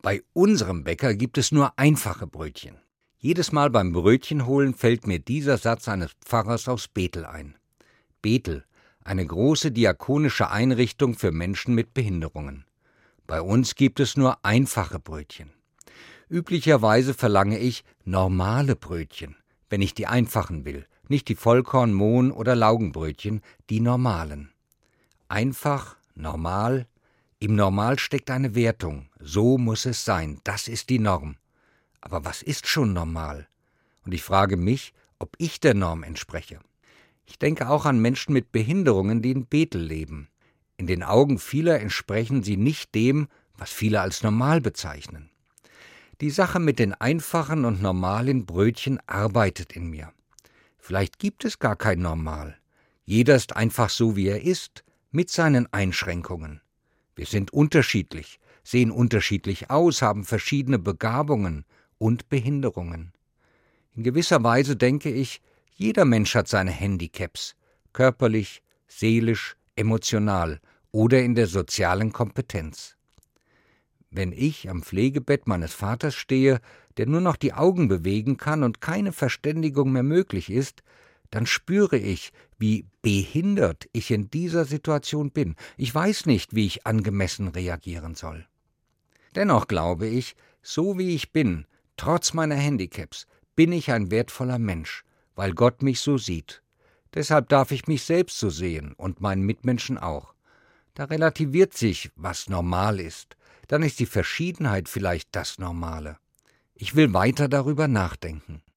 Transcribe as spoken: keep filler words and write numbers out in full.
Bei unserem Bäcker gibt es nur einfache Brötchen. Jedes Mal beim Brötchenholen fällt mir dieser Satz eines Pfarrers aus Bethel ein. Bethel, eine große diakonische Einrichtung für Menschen mit Behinderungen. Bei uns gibt es nur einfache Brötchen. Üblicherweise verlange ich normale Brötchen, wenn ich die einfachen will, nicht die Vollkorn-, Mohn- oder Laugenbrötchen, die normalen. Einfach, normal, im Normal steckt eine Wertung, so muss es sein, das ist die Norm. Aber was ist schon normal? Und ich frage mich, ob ich der Norm entspreche. Ich denke auch an Menschen mit Behinderungen, die in Bethel leben. In den Augen vieler entsprechen sie nicht dem, was viele als normal bezeichnen. Die Sache mit den einfachen und normalen Brötchen arbeitet in mir. Vielleicht gibt es gar kein Normal. Jeder ist einfach so, wie er ist, mit seinen Einschränkungen. Wir sind unterschiedlich, sehen unterschiedlich aus, haben verschiedene Begabungen und Behinderungen. In gewisser Weise denke ich, jeder Mensch hat seine Handicaps, körperlich, seelisch, emotional oder in der sozialen Kompetenz. Wenn ich am Pflegebett meines Vaters stehe, der nur noch die Augen bewegen kann und keine Verständigung mehr möglich ist, dann spüre ich, wie behindert ich in dieser Situation bin. Ich weiß nicht, wie ich angemessen reagieren soll. Dennoch glaube ich, so wie ich bin, trotz meiner Handicaps, bin ich ein wertvoller Mensch, weil Gott mich so sieht. Deshalb darf ich mich selbst so sehen und meinen Mitmenschen auch. Da relativiert sich, was normal ist. Dann ist die Verschiedenheit vielleicht das Normale. Ich will weiter darüber nachdenken.